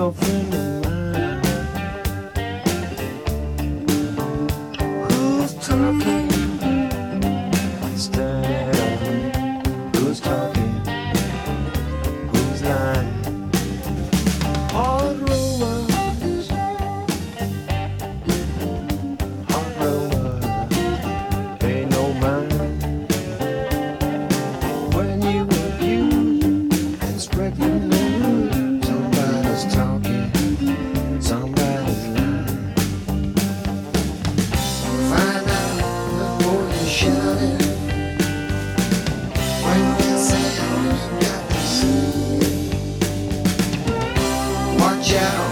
girlfriend of mine. Who's talking instead of who's talking? Who's lying? Hard rowers, hard rowers, pay no mind. When you abuse and spread your news, somebody's talking, somebody's lying. Find out before you shout it. When you say all you got to say, watch out.